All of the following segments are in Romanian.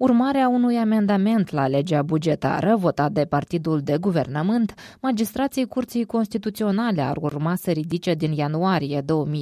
Urmare a unui amendament la legea bugetară votat de partidul de guvernământ, magistrații Curții Constituționale ar urma să ridice din ianuarie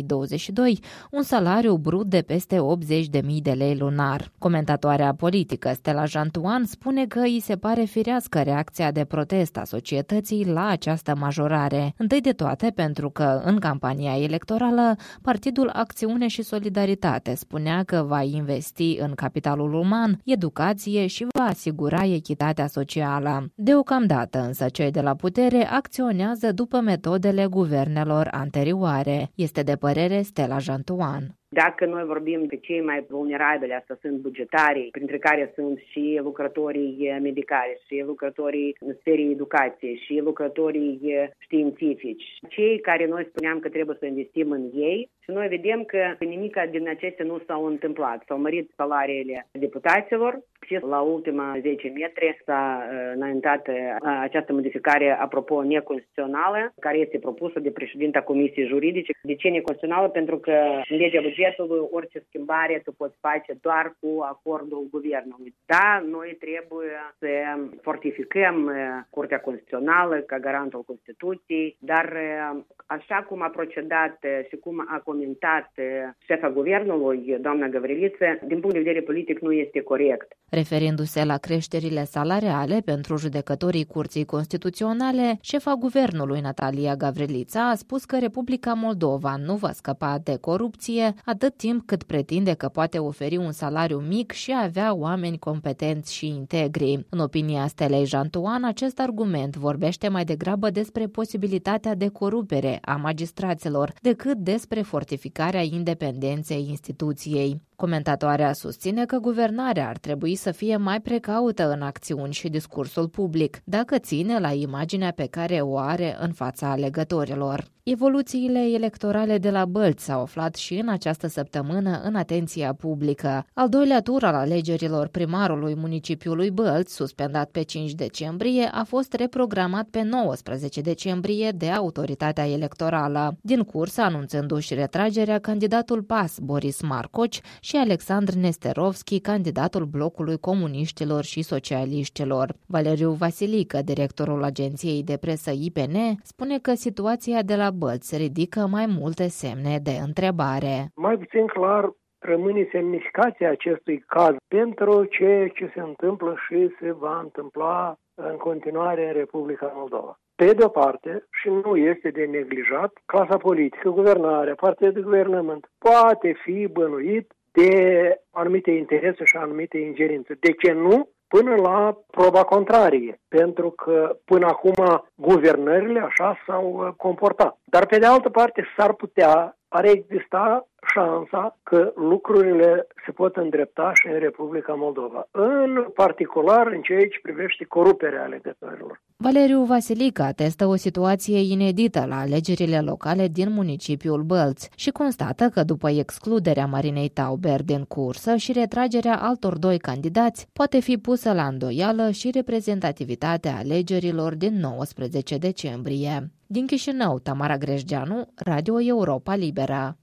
2022 un salariu brut de peste 80.000 de lei lunar. Comentatoarea politică Stella Jantuan spune că îi se pare firească reacția de protest a societății la această majorare. Întâi de toate pentru că, în campania electorală, Partidul Acțiune și Solidaritate spunea că va investi în capitalul uman, educație și va asigura echitatea socială. Deocamdată însă cei de la putere acționează după metodele guvernelor anterioare, este de părere Stella Jantuan. Dacă noi vorbim de cei mai vulnerabili, asta sunt bugetarii, printre care sunt și lucrătorii medicali, și lucrătorii în sferei educației, și lucrătorii științifici, cei care noi spuneam că trebuie să investim în ei, și noi vedem că nimic din acestea nu s-au întâmplat. S-au mărit salariile deputaților și la ultima 10 metri s-a înaintat această modificare, apropo, neconstituțională, care este propusă de președinta Comisiei Juridice. De ce neconstituțională? Pentru că în legea bugetului orice schimbare tu poți face doar cu acordul guvernului. Da, noi trebuie să fortificăm Curtea Constituțională ca garantul Constituției, dar așa cum a procedat și cum a comentat șefa guvernului, doamna Gavriliță, din punct de vedere politic nu este corect. Referindu-se la creșterile salariale pentru judecătorii Curții Constituționale, șefa guvernului Natalia Gavrilița a spus că Republica Moldova nu va scăpa de corupție atât timp cât pretinde că poate oferi un salariu mic și avea oameni competenți și integri. În opinia Stelei Jantuan, acest argument vorbește mai degrabă despre posibilitatea de corupere a magistraților decât despre fortificarea independenței instituției. Comentatoarea susține că guvernarea ar trebui să fie mai precaută în acțiuni și discursul public, dacă ține la imaginea pe care o are în fața alegătorilor. Evoluțiile electorale de la Bălți s-au aflat și în această săptămână în atenția publică. Al doilea tur al alegerilor primarului municipiului Bălți, suspendat pe 5 decembrie, a fost reprogramat pe 19 decembrie de autoritatea electorală. Din cursă, anunțându-și retragerea, candidatul PAS Boris Marcoci și Alexandru Nesterovski, candidatul blocului comuniștilor și socialiștilor. Valeriu Vasilică, directorul agenției de presă IPN, spune că situația de la Bălți ridică mai multe semne de întrebare. Mai puțin clar rămâne semnificația acestui caz pentru ceea ce se întâmplă și se va întâmpla în continuare în Republica Moldova. Pe de o parte, și nu este de neglijat, clasa politică, guvernarea, partea de guvernământ poate fi bănuit de anumite interese și anumite ingerințe. De ce nu? Până la proba contrarie, pentru că până acum guvernările așa s-au comportat. Dar pe de altă parte ar exista șansa că lucrurile se pot îndrepta și în Republica Moldova, în particular în ceea ce privește coruperea alegătorilor. Valeriu Vasilică atestă o situație inedită la alegerile locale din municipiul Bălți și constată că după excluderea Marinei Tauber din cursă și retragerea altor 2 candidați, poate fi pusă la îndoială și reprezentativitatea alegerilor din 19 decembrie. Din Chișinău, Tamara Greșgeanu, Radio Europa Liberă.